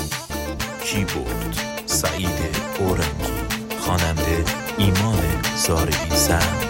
کیبورد سعید اورنگی، خواننده ایمان زارعی زند.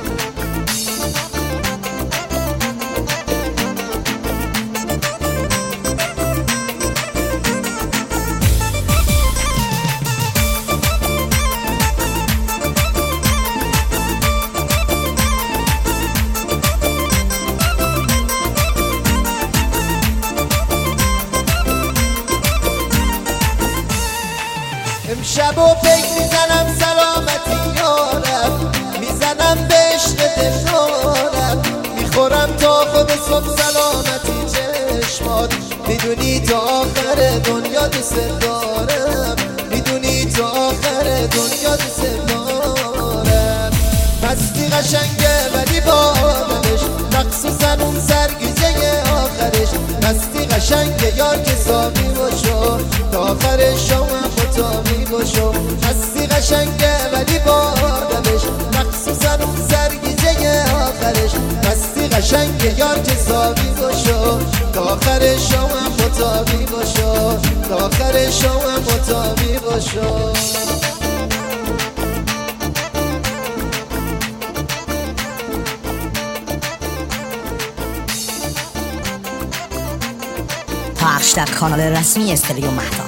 امشب و فکر میزنم سلامتی یارم، میزنم به عشق دلدارم، میخورم تا خود صبح سلامتی چشمات، میدونی تا آخر دنیا دوست دارم، میدونی تا آخر دنیا دوست دارم. مستی قشنگه ولی بادمش، مخصوصا اون سرگیجه آخرش. مستی قشنگه یار که ساقی باشو، تا آخر شام مطابی باشو. مستی قشنگه ولی بادمش، مخصوصا اون سرگیجه آخرش. مستی قشنگه یار که ساقی باشو، تا آخر شام مطابی باشو، تا آخر شام مطابی باشو. پخش در کانال رسمی استریو مهتاب.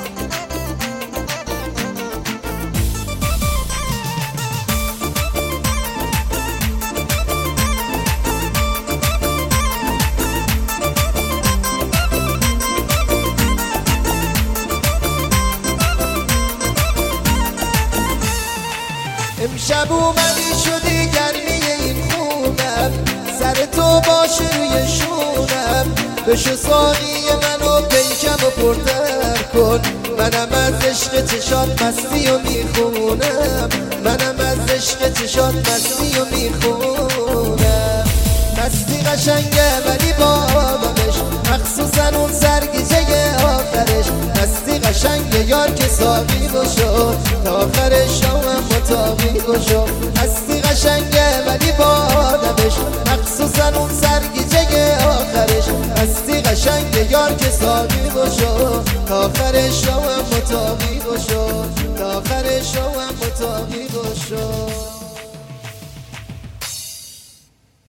امشب اومدی شدی گرمی این خونم، سر تو باشه روی شونم، بشو ساقی منو پیکم و پرتر کن. منم از عشق چشات مستی و میخونم، منم از عشق چشات مستی و میخونم. مستی قشنگه ولی بادمش، مخصوصا اون سرگیجه آخرش. مستی قشنگه یار که ساقی باشو، تا آخر شامم مطابی باشو. مستی قشنگه ولی بادمش، مخصوصا اون سرگیجه آخرش. مستی قشنگه یار که ساقی باشو، تا آخر شامم مطابی باشو، تا آخر شامم مطابی باشو.